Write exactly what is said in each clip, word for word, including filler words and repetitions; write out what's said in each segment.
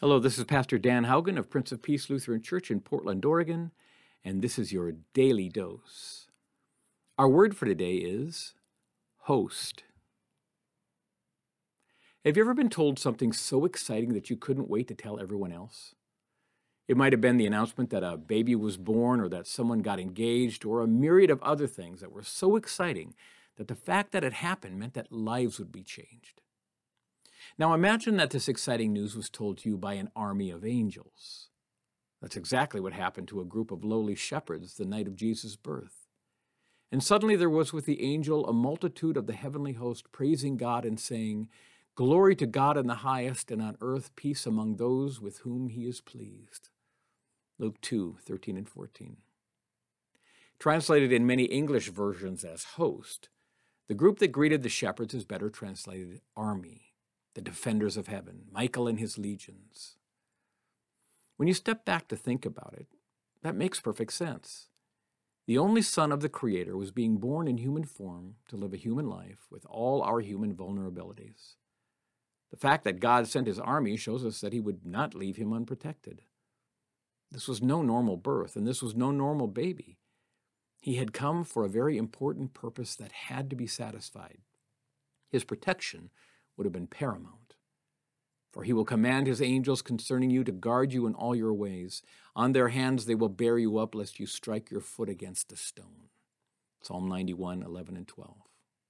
Hello, this is Pastor Dan Haugen of Prince of Peace Lutheran Church in Portland, Oregon, and this is your Daily Dose. Our word for today is host. Have you ever been told something so exciting that you couldn't wait to tell everyone else? It might have been the announcement that a baby was born or that someone got engaged or a myriad of other things that were so exciting that the fact that it happened meant that lives would be changed. Now imagine that this exciting news was told to you by an army of angels. That's exactly what happened to a group of lowly shepherds the night of Jesus' birth. And suddenly there was with the angel a multitude of the heavenly host praising God and saying, "Glory to God in the highest, and on earth peace among those with whom he is pleased." Luke two, thirteen and fourteen. Translated in many English versions as host, the group that greeted the shepherds is better translated army. The defenders of heaven, Michael and his legions. When you step back to think about it, that makes perfect sense. The only Son of the Creator was being born in human form to live a human life with all our human vulnerabilities. The fact that God sent his army shows us that he would not leave him unprotected. This was no normal birth, and this was no normal baby. He had come for a very important purpose that had to be satisfied. His protection would have been paramount. For he will command his angels concerning you to guard you in all your ways. On their hands they will bear you up, lest you strike your foot against a stone. Psalm ninety-one, eleven and twelve.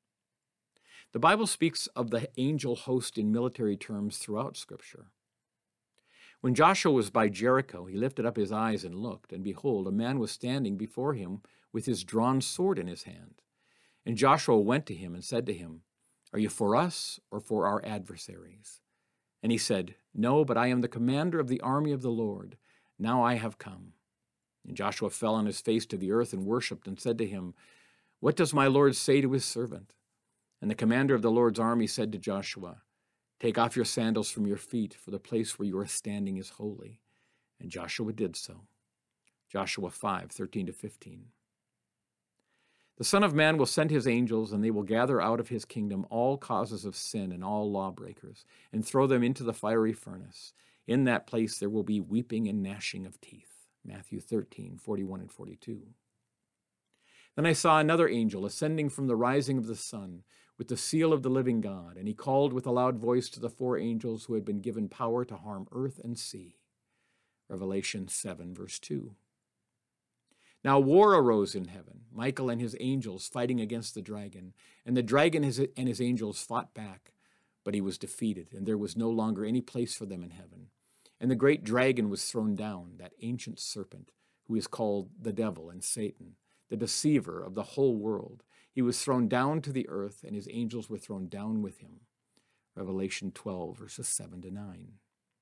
The Bible speaks of the angel host in military terms throughout Scripture. When Joshua was by Jericho, he lifted up his eyes and looked, and behold, a man was standing before him with his drawn sword in his hand. And Joshua went to him and said to him, "Are you for us or for our adversaries?" And he said, "No, but I am the commander of the army of the Lord. Now I have come." And Joshua fell on his face to the earth and worshipped and said to him, "What does my Lord say to his servant?" And the commander of the Lord's army said to Joshua, "Take off your sandals from your feet, for the place where you are standing is holy." And Joshua did so. Joshua five, thirteen to fifteen. The Son of Man will send his angels, and they will gather out of his kingdom all causes of sin and all lawbreakers, and throw them into the fiery furnace. In that place there will be weeping and gnashing of teeth. Matthew thirteen, forty-one and forty-two. Then I saw another angel ascending from the rising of the sun, with the seal of the living God, and he called with a loud voice to the four angels who had been given power to harm earth and sea. Revelation seven, verse two. Now war arose in heaven, Michael and his angels fighting against the dragon, and the dragon and his angels fought back, but he was defeated, and there was no longer any place for them in heaven. And the great dragon was thrown down, that ancient serpent, who is called the devil and Satan, the deceiver of the whole world. He was thrown down to the earth, and his angels were thrown down with him. Revelation twelve, verses seven to nine.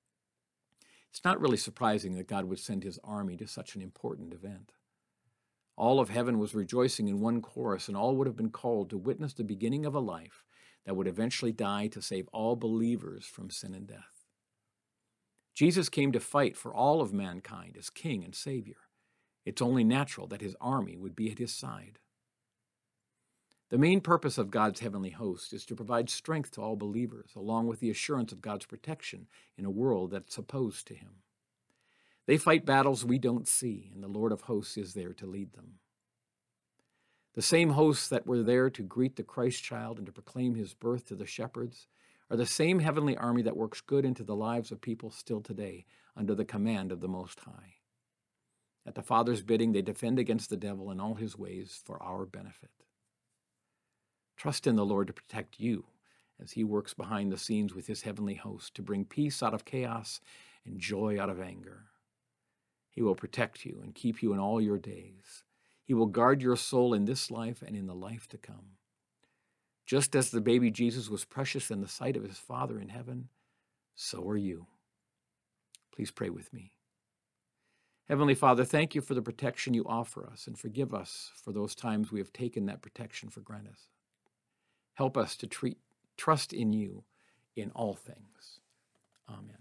It's not really surprising that God would send his army to such an important event. All of heaven was rejoicing in one chorus, and all would have been called to witness the beginning of a life that would eventually die to save all believers from sin and death. Jesus came to fight for all of mankind as King and Savior. It's only natural that his army would be at his side. The main purpose of God's heavenly host is to provide strength to all believers, along with the assurance of God's protection in a world that's opposed to him. They fight battles we don't see, and the Lord of hosts is there to lead them. The same hosts that were there to greet the Christ child and to proclaim his birth to the shepherds are the same heavenly army that works good into the lives of people still today under the command of the Most High. At the Father's bidding, they defend against the devil and all his ways for our benefit. Trust in the Lord to protect you as he works behind the scenes with his heavenly host to bring peace out of chaos and joy out of anger. He will protect you and keep you in all your days. He will guard your soul in this life and in the life to come. Just as the baby Jesus was precious in the sight of his Father in heaven, so are you. Please pray with me. Heavenly Father, thank you for the protection you offer us, and forgive us for those times we have taken that protection for granted. Help us to treat, trust in you in all things. Amen.